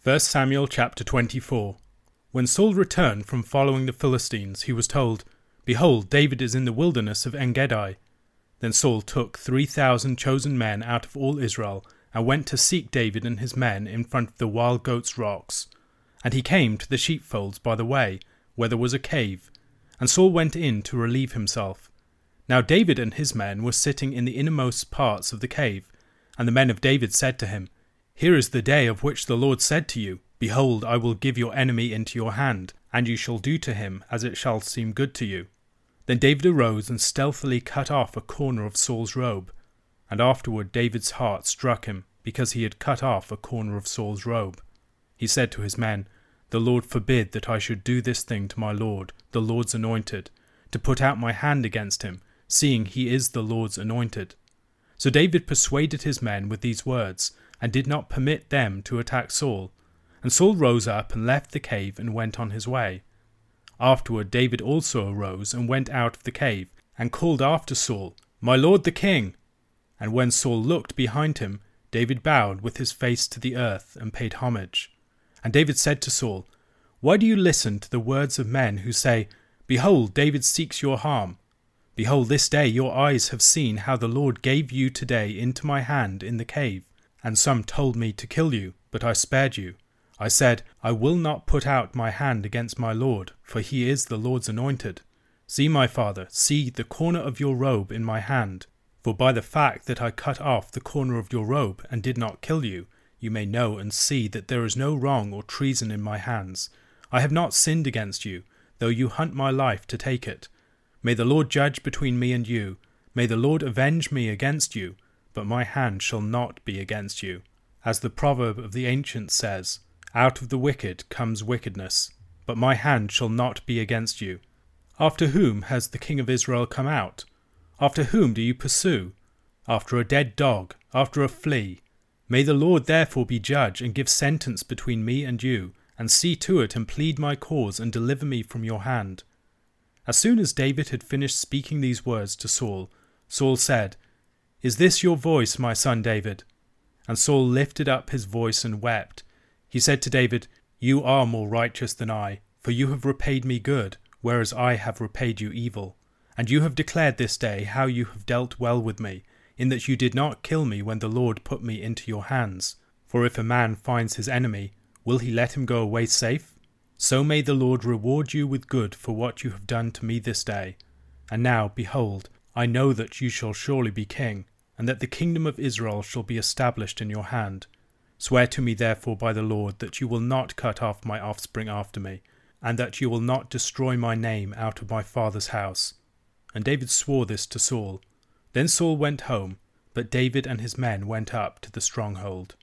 1 Samuel chapter 24. When Saul returned from following the Philistines, he was told, "Behold, David is in the wilderness of En-gedi." Then Saul took 3,000 chosen men out of all Israel, and went to seek David and his men in front of the wild goats' rocks. And he came to the sheepfolds by the way, where there was a cave, and Saul went in to relieve himself. Now David and his men were sitting in the innermost parts of the cave, and the men of David said to him, "Here is the day of which the Lord said to you, Behold, I will give your enemy into your hand, and you shall do to him as it shall seem good to you." Then David arose and stealthily cut off a corner of Saul's robe. And afterward David's heart struck him, because he had cut off a corner of Saul's robe. He said to his men, "The Lord forbid that I should do this thing to my Lord, the Lord's anointed, to put out my hand against him, seeing he is the Lord's anointed." So David persuaded his men with these words, and did not permit them to attack Saul. And Saul rose up and left the cave and went on his way. Afterward David also arose and went out of the cave, and called after Saul, "My lord the king!" And when Saul looked behind him, David bowed with his face to the earth and paid homage. And David said to Saul, "Why do you listen to the words of men who say, Behold, David seeks your harm? Behold, this day your eyes have seen how the Lord gave you today into my hand in the cave. And some told me to kill you, but I spared you. I said, I will not put out my hand against my Lord, for he is the Lord's anointed. See, my father, see the corner of your robe in my hand. For by the fact that I cut off the corner of your robe and did not kill you, you may know and see that there is no wrong or treason in my hands. I have not sinned against you, though you hunt my life to take it. May the Lord judge between me and you. May the Lord avenge me against you, but my hand shall not be against you. As the proverb of the ancients says, Out of the wicked comes wickedness, but my hand shall not be against you. After whom has the king of Israel come out? After whom do you pursue? After a dead dog, after a flea. May the Lord therefore be judge and give sentence between me and you, and see to it and plead my cause and deliver me from your hand." As soon as David had finished speaking these words to Saul, Saul said, "Is this your voice, my son David?" And Saul lifted up his voice and wept. He said to David, "You are more righteous than I, for you have repaid me good, whereas I have repaid you evil. And you have declared this day how you have dealt well with me, in that you did not kill me when the Lord put me into your hands. For if a man finds his enemy, will he let him go away safe? So may the Lord reward you with good for what you have done to me this day. And now, behold, I know that you shall surely be king, and that the kingdom of Israel shall be established in your hand. Swear to me therefore by the Lord that you will not cut off my offspring after me, and that you will not destroy my name out of my father's house." And David swore this to Saul. Then Saul went home, but David and his men went up to the stronghold.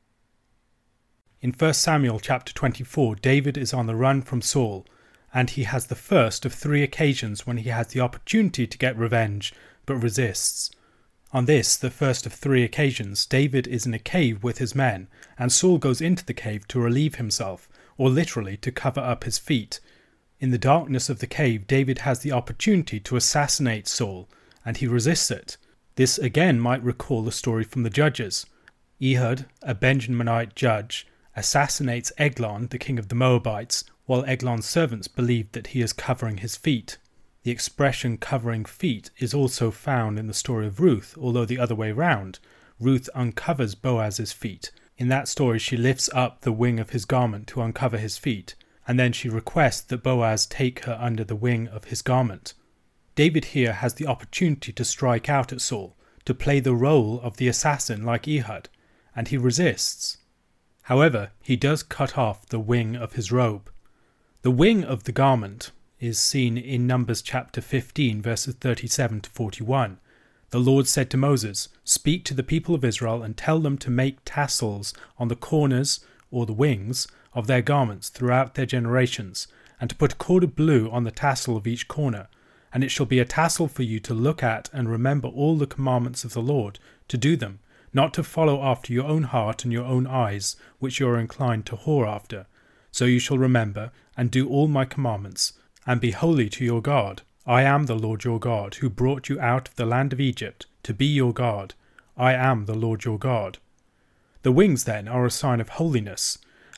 In 1 Samuel chapter 24, David is on the run from Saul, and he has the first of 3 occasions when he has the opportunity to get revenge, but resists. On this, the first of 3 occasions, David is in a cave with his men, and Saul goes into the cave to relieve himself, or literally to cover up his feet. In the darkness of the cave, David has the opportunity to assassinate Saul, and he resists it. This again might recall the story from the Judges. Ehud, a Benjaminite judge, assassinates Eglon, the king of the Moabites, while Eglon's servants believe that he is covering his feet. The expression covering feet is also found in the story of Ruth, although the other way round. Ruth uncovers Boaz's feet. In that story she lifts up the wing of his garment to uncover his feet, and then she requests that Boaz take her under the wing of his garment. David here has the opportunity to strike out at Saul, to play the role of the assassin like Ehud, and he resists. However, he does cut off the wing of his robe. The wing of the garment is seen in Numbers chapter 15, verses 37 to 41. The Lord said to Moses, "Speak to the people of Israel and tell them to make tassels on the corners, or the wings, of their garments throughout their generations, and to put a cord of blue on the tassel of each corner. And it shall be a tassel for you to look at and remember all the commandments of the Lord, to do them, not to follow after your own heart and your own eyes, which you are inclined to whore after. So you shall remember and do all my commandments, and be holy to your God. I am the Lord your God, who brought you out of the land of Egypt, to be your God. I am the Lord your God." The wings, then, are a sign of holiness,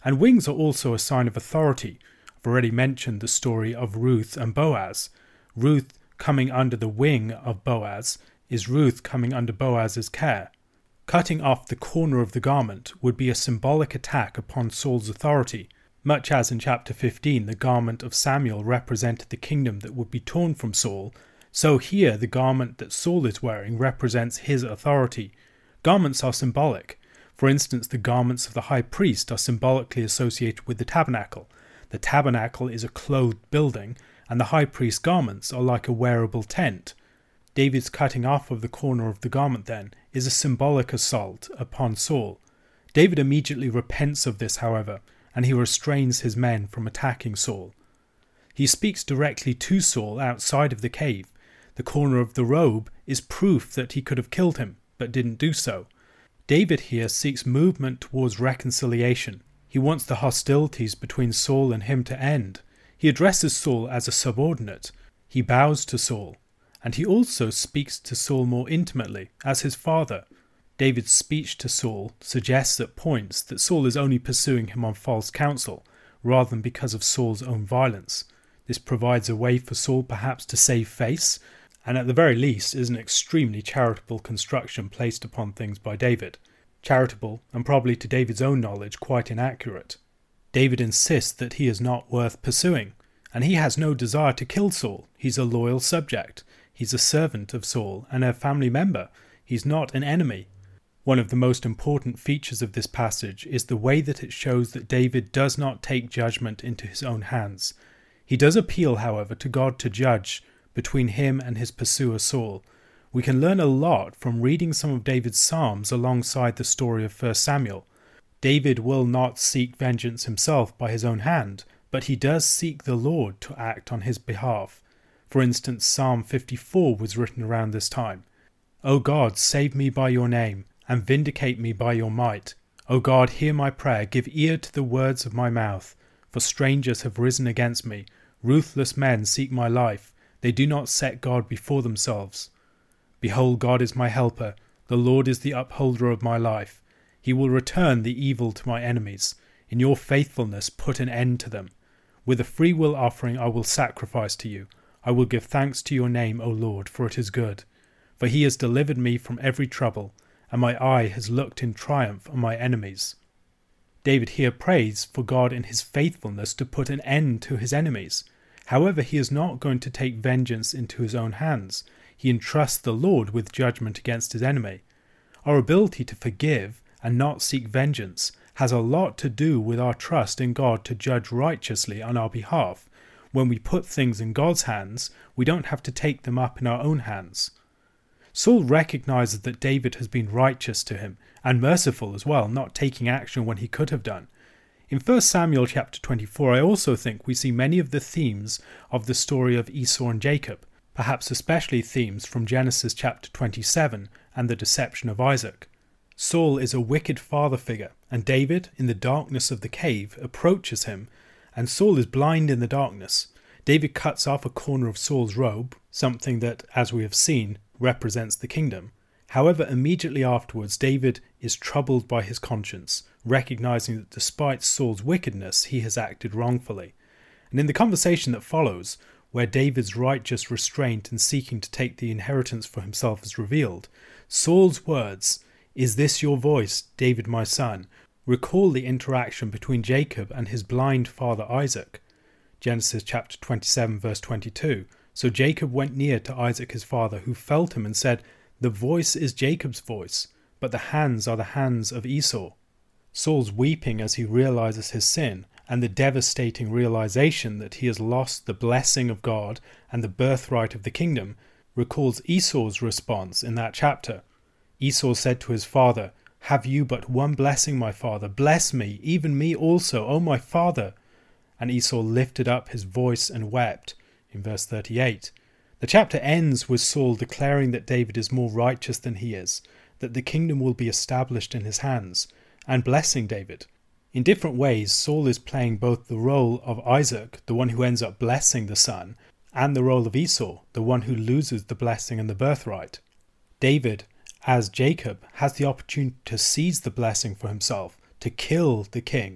And wings are also a sign of authority. I've already mentioned the story of Ruth and Boaz. Ruth coming under the wing of Boaz is Ruth coming under Boaz's care. Cutting off the corner of the garment would be a symbolic attack upon Saul's authority, much as in chapter 15 the garment of Samuel represented the kingdom that would be torn from Saul. So here the garment that Saul is wearing represents his authority. Garments are symbolic. For instance, the garments of the high priest are symbolically associated with the tabernacle. The tabernacle is a clothed building, and the high priest's garments are like a wearable tent. David's cutting off of the corner of the garment, then, is a symbolic assault upon Saul. David immediately repents of this, however, and he restrains his men from attacking Saul. He speaks directly to Saul outside of the cave. The corner of the robe is proof that he could have killed him, but didn't do so. David here seeks movement towards reconciliation. He wants the hostilities between Saul and him to end. He addresses Saul as a subordinate. He bows to Saul. And he also speaks to Saul more intimately, as his father. David's speech to Saul suggests at points that Saul is only pursuing him on false counsel, rather than because of Saul's own violence. This provides a way for Saul perhaps to save face, and at the very least is an extremely charitable construction placed upon things by David. Charitable, and probably to David's own knowledge quite inaccurate. David insists that he is not worth pursuing, and he has no desire to kill Saul. He's a loyal subject. He's a servant of Saul and a family member. He's not an enemy. One of the most important features of this passage is the way that it shows that David does not take judgment into his own hands. He does appeal, however, to God to judge between him and his pursuer Saul. We can learn a lot from reading some of David's psalms alongside the story of 1 Samuel. David will not seek vengeance himself by his own hand, but he does seek the Lord to act on his behalf. For instance, Psalm 54 was written around this time. O God, save me by your name, and vindicate me by your might. O God, hear my prayer, give ear to the words of my mouth. For strangers have risen against me, ruthless men seek my life, they do not set God before themselves. Behold, God is my helper, the Lord is the upholder of my life. He will return the evil to my enemies. In your faithfulness put an end to them. With a free will offering I will sacrifice to you. I will give thanks to your name, O Lord, for it is good. For he has delivered me from every trouble, and my eye has looked in triumph on my enemies. David here prays for God in his faithfulness to put an end to his enemies. However, he is not going to take vengeance into his own hands. He entrusts the Lord with judgment against his enemy. Our ability to forgive and not seek vengeance has a lot to do with our trust in God to judge righteously on our behalf. When we put things in God's hands, we don't have to take them up in our own hands. Saul recognizes that David has been righteous to him, and merciful as well, not taking action when he could have done. In 1 Samuel chapter 24, I also think we see many of the themes of the story of Esau and Jacob, perhaps especially themes from Genesis chapter 27 and the deception of Isaac. Saul is a wicked father figure, and David, in the darkness of the cave, approaches him, and Saul is blind in the darkness. David cuts off a corner of Saul's robe, something that, as we have seen, represents the kingdom. However, immediately afterwards, David is troubled by his conscience, recognizing that despite Saul's wickedness, he has acted wrongfully. And in the conversation that follows, where David's righteous restraint in seeking to take the inheritance for himself is revealed, Saul's words, "Is this your voice, David my son?" recall the interaction between Jacob and his blind father Isaac. Genesis chapter 27 verse 22. So Jacob went near to Isaac his father, who felt him and said, "The voice is Jacob's voice, but the hands are the hands of Esau." Saul's weeping as he realizes his sin, and the devastating realization that he has lost the blessing of God and the birthright of the kingdom, recalls Esau's response in that chapter. Esau said to his father, "Have you but one blessing, my father? Bless me, even me also, O my father." And Esau lifted up his voice and wept, in verse 38. The chapter ends with Saul declaring that David is more righteous than he is, that the kingdom will be established in his hands, and blessing David. In different ways, Saul is playing both the role of Isaac, the one who ends up blessing the son, and the role of Esau, the one who loses the blessing and the birthright. David, as Jacob, has the opportunity to seize the blessing for himself, to kill the king,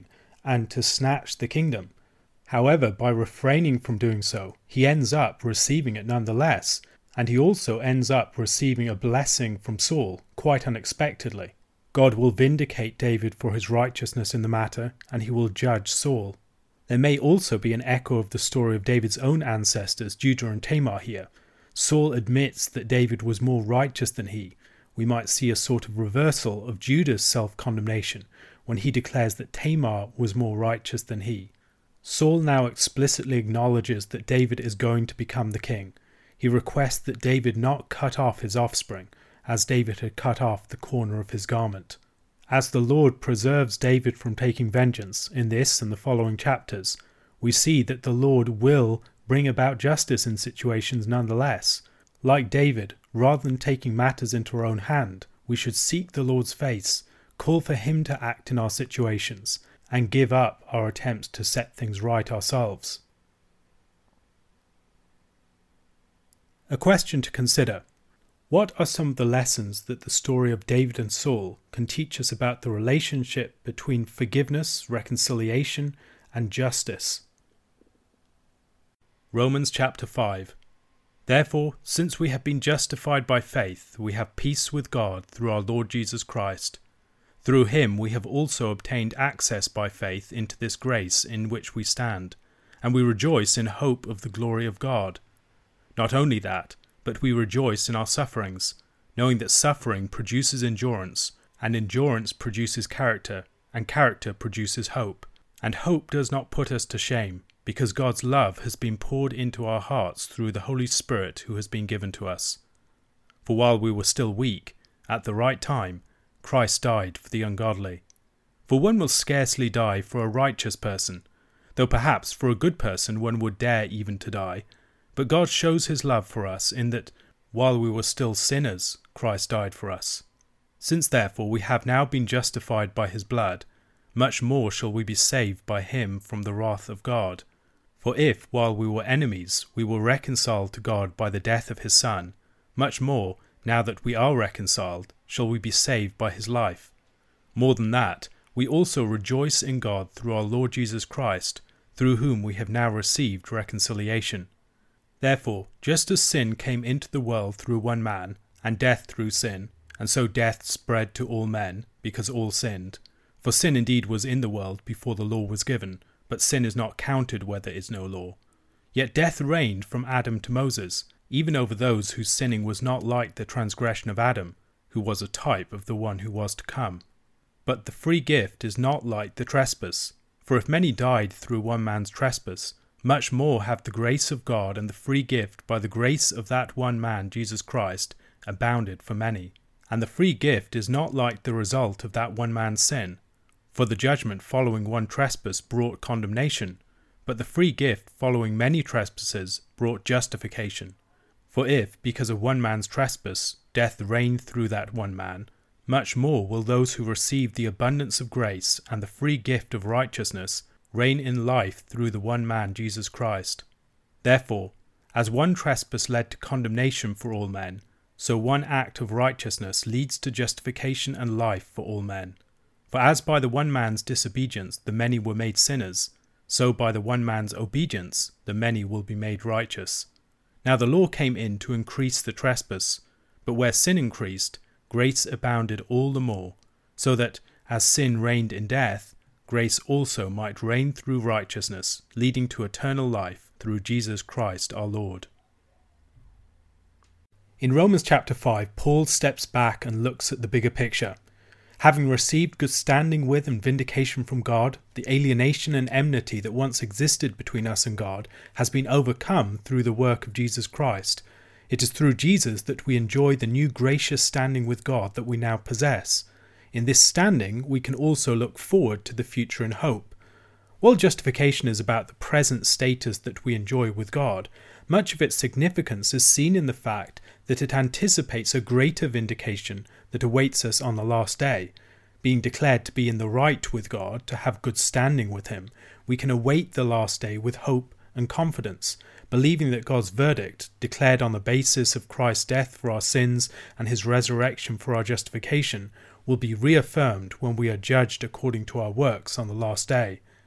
and to snatch the kingdom. However, by refraining from doing so, he ends up receiving it nonetheless, and he also ends up receiving a blessing from Saul, quite unexpectedly. God will vindicate David for his righteousness in the matter, and he will judge Saul. There may also be an echo of the story of David's own ancestors, Judah and Tamar here. Saul admits that David was more righteous than he. We might see a sort of reversal of Judah's self-condemnation when he declares that Tamar was more righteous than he. Saul now explicitly acknowledges that David is going to become the king. He requests that David not cut off his offspring, as David had cut off the corner of his garment. As the Lord preserves David from taking vengeance in this and the following chapters, we see that the Lord will bring about justice in situations nonetheless. Like David, rather than taking matters into our own hand, we should seek the Lord's face, call for him to act in our situations, and give up our attempts to set things right ourselves. A question to consider. What are some of the lessons that the story of David and Saul can teach us about the relationship between forgiveness, reconciliation, and justice? Romans chapter 5. Therefore, since we have been justified by faith, we have peace with God through our Lord Jesus Christ. Through him we have also obtained access by faith into this grace in which we stand, and we rejoice in hope of the glory of God. Not only that, but we rejoice in our sufferings, knowing that suffering produces endurance, and endurance produces character, and character produces hope. And hope does not put us to shame, because God's love has been poured into our hearts through the Holy Spirit who has been given to us. For while we were still weak, at the right time, Christ died for the ungodly. For one will scarcely die for a righteous person, though perhaps for a good person one would dare even to die. But God shows his love for us in that, while we were still sinners, Christ died for us. Since therefore we have now been justified by his blood, much more shall we be saved by him from the wrath of God. For if, while we were enemies, we were reconciled to God by the death of his Son, much more, now that we are reconciled, shall we be saved by his life. More than that, we also rejoice in God through our Lord Jesus Christ, through whom we have now received reconciliation. Therefore, just as sin came into the world through one man, and death through sin, and so death spread to all men, because all sinned. For sin indeed was in the world before the law was given, but sin is not counted where there is no law. Yet death reigned from Adam to Moses, even over those whose sinning was not like the transgression of Adam, who was a type of the one who was to come. But the free gift is not like the trespass. For if many died through one man's trespass, much more have the grace of God and the free gift by the grace of that one man, Jesus Christ, abounded for many. And the free gift is not like the result of that one man's sin. For the judgment following one trespass brought condemnation, but the free gift following many trespasses brought justification. For if, because of one man's trespass, death reigned through that one man, much more will those who receive the abundance of grace and the free gift of righteousness reign in life through the one man, Jesus Christ. Therefore, as one trespass led to condemnation for all men, so one act of righteousness leads to justification and life for all men. For as by the one man's disobedience the many were made sinners, so by the one man's obedience the many will be made righteous. Now the law came in to increase the trespass, but where sin increased, grace abounded all the more, so that, as sin reigned in death, grace also might reign through righteousness, leading to eternal life through Jesus Christ our Lord. In Romans chapter 5, Paul steps back and looks at the bigger picture. Having received good standing with and vindication from God, the alienation and enmity that once existed between us and God has been overcome through the work of Jesus Christ. It is through Jesus that we enjoy the new gracious standing with God that we now possess. In this standing, we can also look forward to the future in hope. While justification is about the present status that we enjoy with God, much of its significance is seen in the fact that it anticipates a greater vindication that awaits us on the last day. Being declared to be in the right with God, to have good standing with him, we can await the last day with hope and confidence, believing that God's verdict, declared on the basis of Christ's death for our sins and his resurrection for our justification, will be reaffirmed when we are judged according to our works on the last day.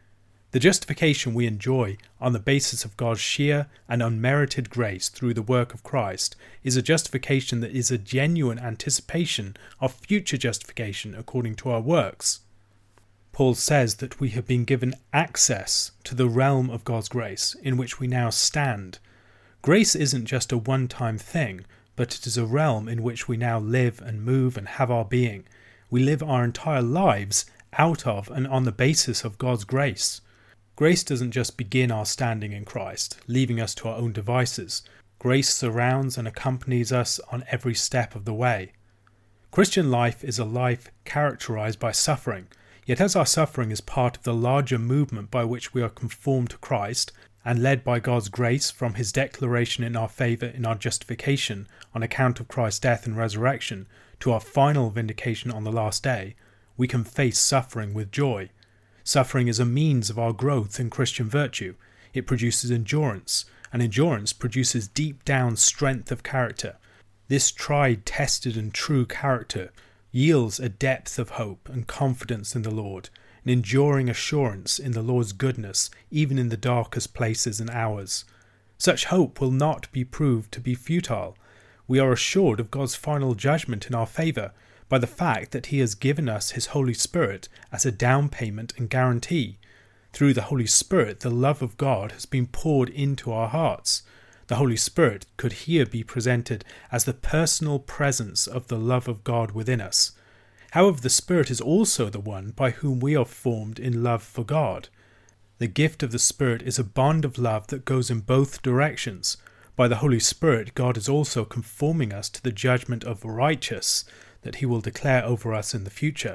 The justification we enjoy on the basis of God's sheer and unmerited grace through the work of Christ is a justification that is a genuine anticipation of future justification according to our works. Paul says that we have been given access to the realm of God's grace in which we now stand. Grace isn't just a one-time thing, but it is a realm in which we now live and move and have our being. We live our entire lives out of and on the basis of God's grace. Grace doesn't just begin our standing in Christ, leaving us to our own devices. Grace surrounds and accompanies us on every step of the way. Christian life is a life characterized by suffering, yet as our suffering is part of the larger movement by which we are conformed to Christ and led by God's grace from his declaration in our favour in our justification on account of Christ's death and resurrection to our final vindication on the last day, we can face suffering with joy. Suffering is a means of our growth in Christian virtue. It produces endurance, and endurance produces deep down strength of character. This tried, tested and true character yields a depth of hope and confidence in the Lord, an enduring assurance in the Lord's goodness even in the darkest places and hours. Such hope will not be proved to be futile. We are assured of God's final judgment in our favour by the fact that he has given us his Holy Spirit as a down payment and guarantee. Through the Holy Spirit, the love of God has been poured into our hearts. The Holy Spirit could here be presented as the personal presence of the love of God within us. However, the Spirit is also the one by whom we are formed in love for God. The gift of the Spirit is a bond of love that goes in both directions. By the Holy Spirit, God is also conforming us to the judgment of righteous that he will declare over us in the future.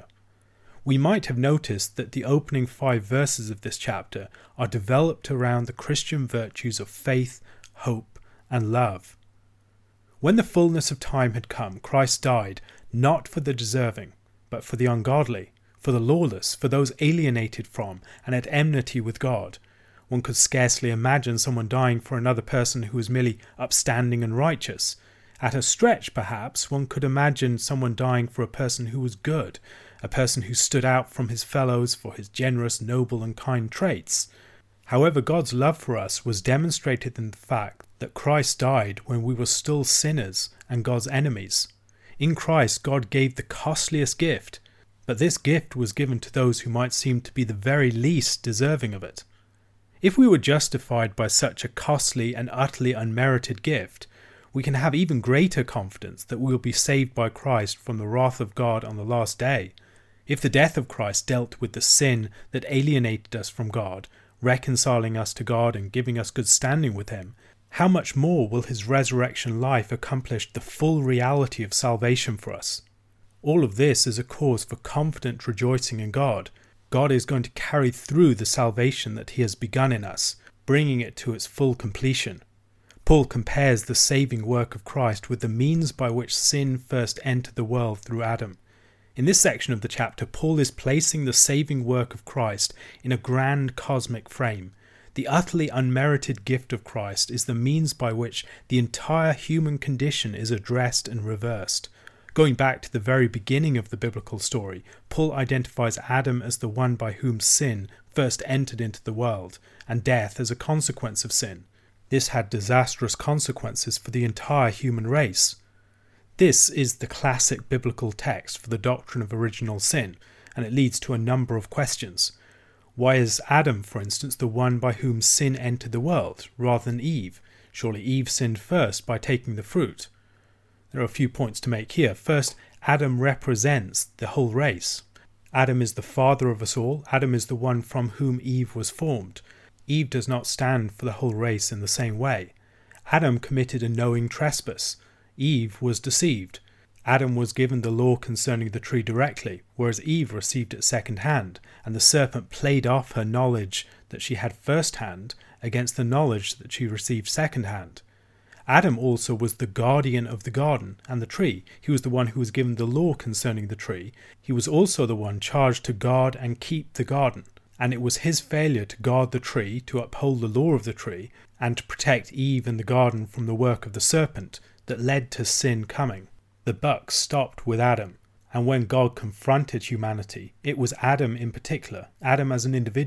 We might have noticed that the opening 5 verses of this chapter are developed around the Christian virtues of faith, hope, and love. When the fullness of time had come, Christ died, not for the deserving, but for the ungodly, for the lawless, for those alienated from and at enmity with God. One could scarcely imagine someone dying for another person who was merely upstanding and righteous. At a stretch, perhaps, one could imagine someone dying for a person who was good, a person who stood out from his fellows for his generous, noble and kind traits. However, God's love for us was demonstrated in the fact that Christ died when we were still sinners and God's enemies. In Christ, God gave the costliest gift, but this gift was given to those who might seem to be the very least deserving of it. If we were justified by such a costly and utterly unmerited gift, we can have even greater confidence that we will be saved by Christ from the wrath of God on the last day. If the death of Christ dealt with the sin that alienated us from God, reconciling us to God and giving us good standing with him, how much more will his resurrection life accomplish the full reality of salvation for us? All of this is a cause for confident rejoicing in God. God is going to carry through the salvation that he has begun in us, bringing it to its full completion. Paul compares the saving work of Christ with the means by which sin first entered the world through Adam. In this section of the chapter, Paul is placing the saving work of Christ in a grand cosmic frame. The utterly unmerited gift of Christ is the means by which the entire human condition is addressed and reversed. Going back to the very beginning of the biblical story, Paul identifies Adam as the one by whom sin first entered into the world, and death as a consequence of sin. This had disastrous consequences for the entire human race. This is the classic biblical text for the doctrine of original sin, and it leads to a number of questions. Why is Adam, for instance, the one by whom sin entered the world, rather than Eve? Surely Eve sinned first by taking the fruit. There are a few points to make here. First, Adam represents the whole race. Adam is the father of us all. Adam is the one from whom Eve was formed. Eve does not stand for the whole race in the same way. Adam committed a knowing trespass. Eve was deceived. Adam was given the law concerning the tree directly, whereas Eve received it second hand, and the serpent played off her knowledge that she had first hand against the knowledge that she received second hand. Adam also was the guardian of the garden and the tree. He was the one who was given the law concerning the tree. He was also the one charged to guard and keep the garden. And it was his failure to guard the tree, to uphold the law of the tree, and to protect Eve and the garden from the work of the serpent that led to sin coming. The buck stopped with Adam, and when God confronted humanity, it was Adam in particular, Adam as an individual,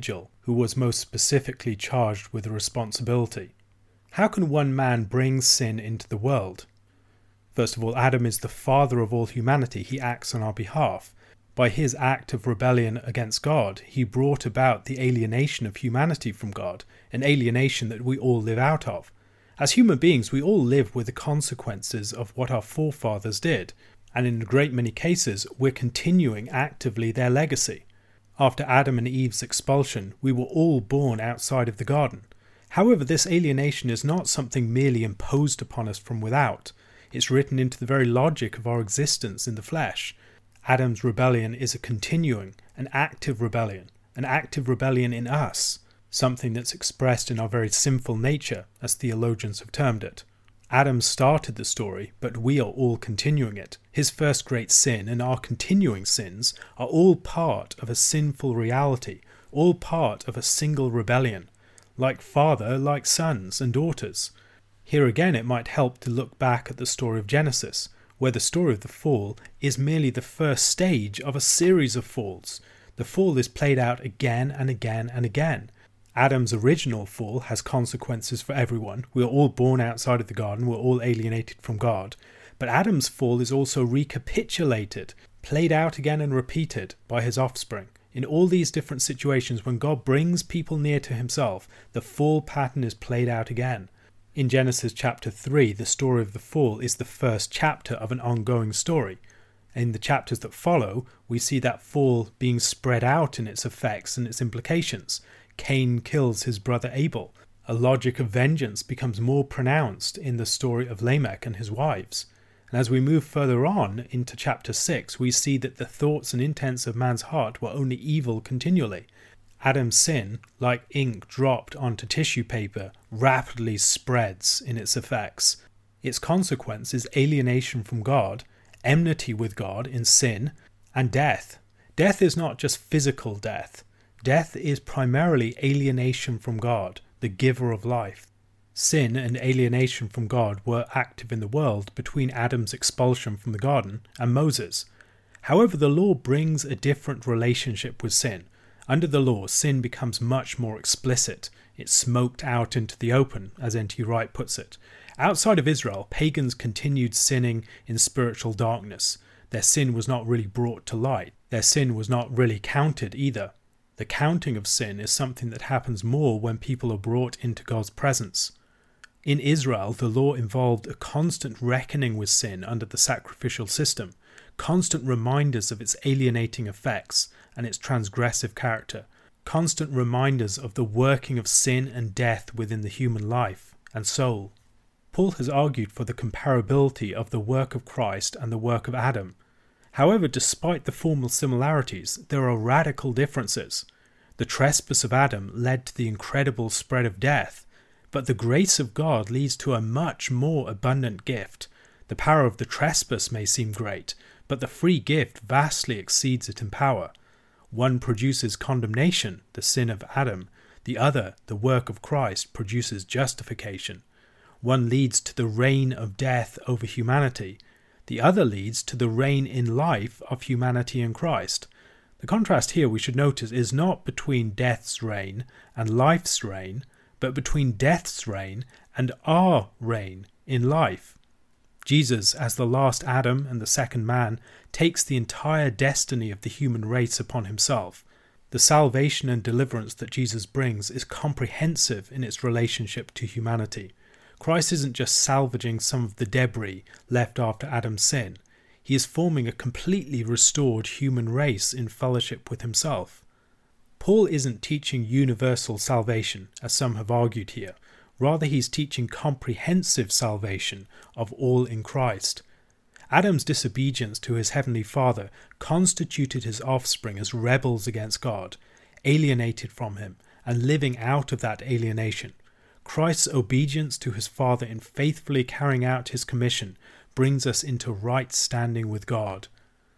who was most specifically charged with a responsibility. How can one man bring sin into the world? First of all, Adam is the father of all humanity. He acts on our behalf. By his act of rebellion against God, he brought about the alienation of humanity from God, an alienation that we all live out of. As human beings, we all live with the consequences of what our forefathers did, and in a great many cases, we're continuing actively their legacy. After Adam and Eve's expulsion, we were all born outside of the garden. However, this alienation is not something merely imposed upon us from without. It's written into the very logic of our existence in the flesh. Adam's rebellion is a continuing, an active rebellion in us, something that's expressed in our very sinful nature, as theologians have termed it. Adam started the story, but we are all continuing it. His first great sin and our continuing sins are all part of a sinful reality, all part of a single rebellion, like father, like sons and daughters. Here again it might help to look back at the story of Genesis, where the story of the fall is merely the first stage of a series of falls. The fall is played out again and again and again. Adam's original fall has consequences for everyone. We are all born outside of the garden. We're all alienated from God. But Adam's fall is also recapitulated, played out again and repeated by his offspring. In all these different situations, when God brings people near to himself, the fall pattern is played out again. In Genesis chapter 3, the story of the fall is the first chapter of an ongoing story. In the chapters that follow, we see that fall being spread out in its effects and its implications. Cain kills his brother Abel. A logic of vengeance becomes more pronounced in the story of Lamech and his wives. And as we move further on into chapter 6, we see that the thoughts and intents of man's heart were only evil continually. Adam's sin, like ink dropped onto tissue paper, rapidly spreads in its effects. Its consequence is alienation from God, enmity with God in sin, and death. Death is not just physical death. Death is primarily alienation from God, the giver of life. Sin and alienation from God were active in the world between Adam's expulsion from the garden and Moses. However, the law brings a different relationship with sin. Under the law, sin becomes much more explicit. It's smoked out into the open, as N.T. Wright puts it. Outside of Israel, pagans continued sinning in spiritual darkness. Their sin was not really brought to light. Their sin was not really counted either. The counting of sin is something that happens more when people are brought into God's presence. In Israel, the law involved a constant reckoning with sin under the sacrificial system, constant reminders of its alienating effects and its transgressive character, constant reminders of the working of sin and death within the human life and soul. Paul has argued for the comparability of the work of Christ and the work of Adam. However, despite the formal similarities, there are radical differences. The trespass of Adam led to the incredible spread of death, but the grace of God leads to a much more abundant gift. The power of the trespass may seem great, but the free gift vastly exceeds it in power. One produces condemnation, the sin of Adam. The other, the work of Christ, produces justification. One leads to the reign of death over humanity. The other leads to the reign in life of humanity in Christ. The contrast here, we should notice, is not between death's reign and life's reign, but between death's reign and our reign in life. Jesus, as the last Adam and the second man, takes the entire destiny of the human race upon himself. The salvation and deliverance that Jesus brings is comprehensive in its relationship to humanity. Christ isn't just salvaging some of the debris left after Adam's sin. He is forming a completely restored human race in fellowship with himself. Paul isn't teaching universal salvation, as some have argued here. Rather, he's teaching comprehensive salvation of all in Christ. Adam's disobedience to his heavenly Father constituted his offspring as rebels against God, alienated from him, and living out of that alienation. Christ's obedience to his Father in faithfully carrying out his commission brings us into right standing with God.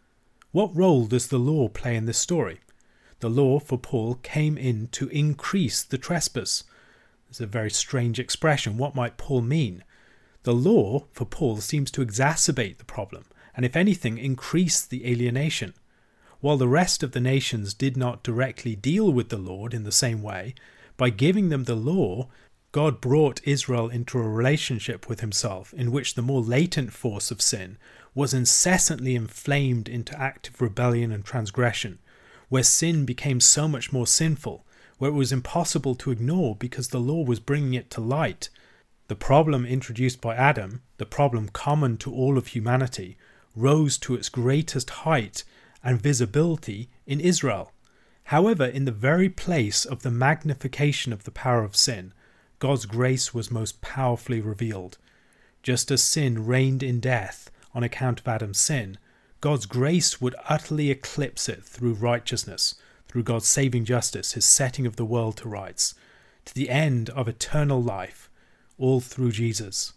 What role does the law play in this story? The law, for Paul, came in to increase the trespass. It's a very strange expression. What might Paul mean? The law, for Paul, seems to exacerbate the problem, and if anything, increase the alienation. While the rest of the nations did not directly deal with the Lord in the same way, by giving them the law, God brought Israel into a relationship with himself in which the more latent force of sin was incessantly inflamed into active rebellion and transgression, where sin became so much more sinful, where it was impossible to ignore because the law was bringing it to light. The problem introduced by Adam, the problem common to all of humanity, rose to its greatest height and visibility in Israel. However, in the very place of the magnification of the power of sin, God's grace was most powerfully revealed. Just as sin reigned in death on account of Adam's sin, God's grace would utterly eclipse it through righteousness, through God's saving justice, his setting of the world to rights, to the end of eternal life, all through Jesus.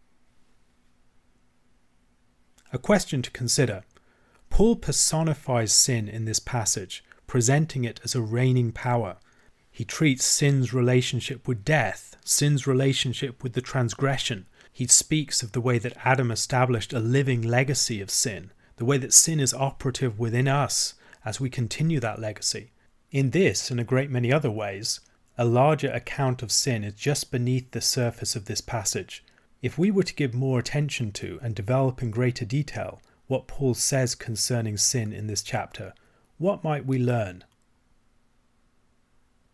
A question to consider. Paul personifies sin in this passage, presenting it as a reigning power. He treats sin's relationship with death, sin's relationship with the transgression. He speaks of the way that Adam established a living legacy of sin, the way that sin is operative within us as we continue that legacy. In this and a great many other ways, a larger account of sin is just beneath the surface of this passage. If we were to give more attention to and develop in greater detail what Paul says concerning sin in this chapter, what might we learn?